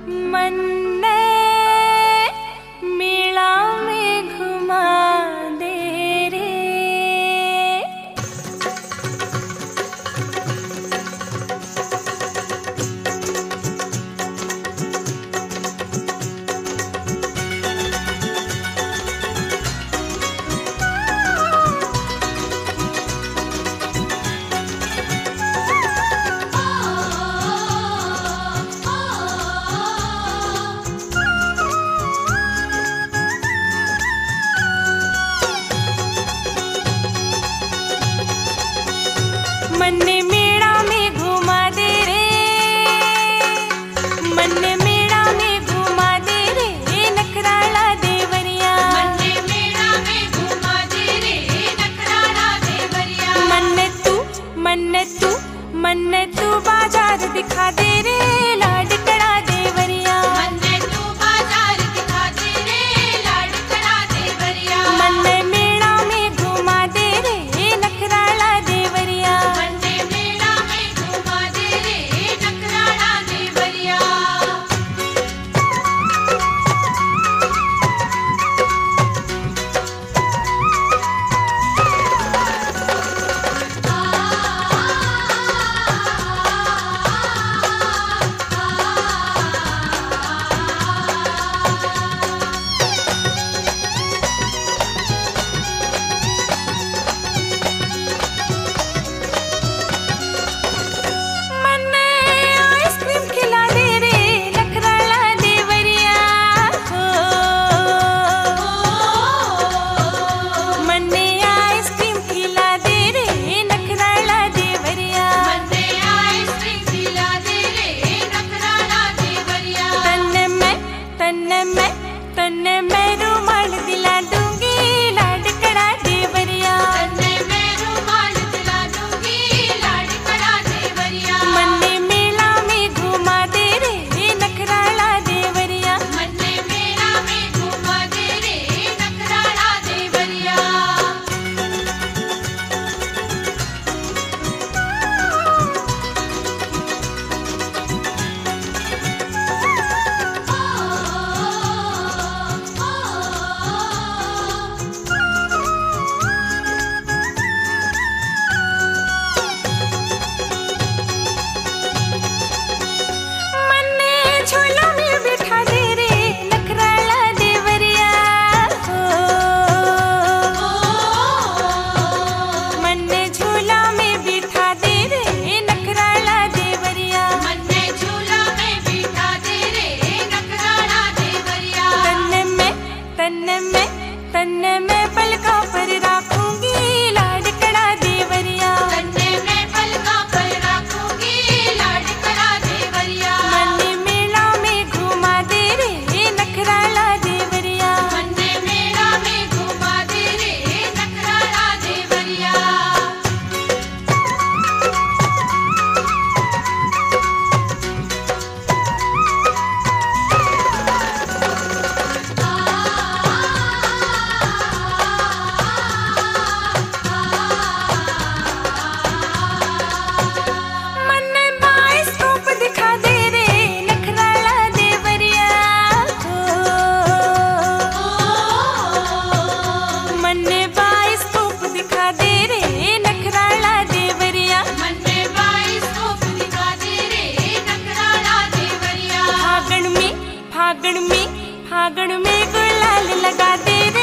मन्ने मेला में घुमा दे रे। मन्ने मेला में घुमा दे रे, मन्ने मेला में घुमा दे रे, नखराला देवरिया। मन्ने मेला में घुमा दे रे, नखराला देवरिया। मन्ने तू बाजार दिखा दे रे, लाडकड़ा देवरिया। मन्ने तू बाजार दिखा दे रे, लाडकड़ा देवरिया। मन्ने मेला में घुमा दे रे, नखराला देवरिया। मन्ने मेला में घुमा दे रे, नखराला देवरिया। मन्ने आइसक्रीम खिला दे रे, नखराला देवरिया। मन्ने आइसक्रीम खिला दे रे, नखराला देवरिया। मन्ने आइसक्रीम खिला दे रे, नखराला देवरिया। तन्ने मैं रुमाल दिला दूंगी, लाडकड़ा देवरिया। तन्ने मैं रुमाल दिला दूंगी, लाडकड़ा देवरिया। मन्ने मेला में घुमा दे रे, नखराला देवरिया। मन्ने मेला में घुमा दे रे, नखराला देवरिया। मन्ने झूला में बिठा दे रे, नखराला देवरिया। मन्ने झूला में बिठा दे रे, नखराला देवरिया। मन्ने झूला में बिठा दे रे, नखराला देवरिया। तन्ने मैं पलकों पर राखूंगी, लाडकड़ा देवरिया। तन्ने मैं पलकों पर रखूंगी, लाडकड़ा देवरिया। मन्ने मेला में घुमा दे रे, नखराला देवरिया। मन्ने मेला में घुमा दे रे, नखराला देवरिया। मन्ने बाइस्कोप दिखा दे रे, नखराला देवरिया। मन्ने बाइस्कोप दिखा दे रे, नखराला देवरिया। मन्ने बाइस्कोप दिखा दे रे, नखराला देवरिया। फागण में गुलाल लगा दे रे,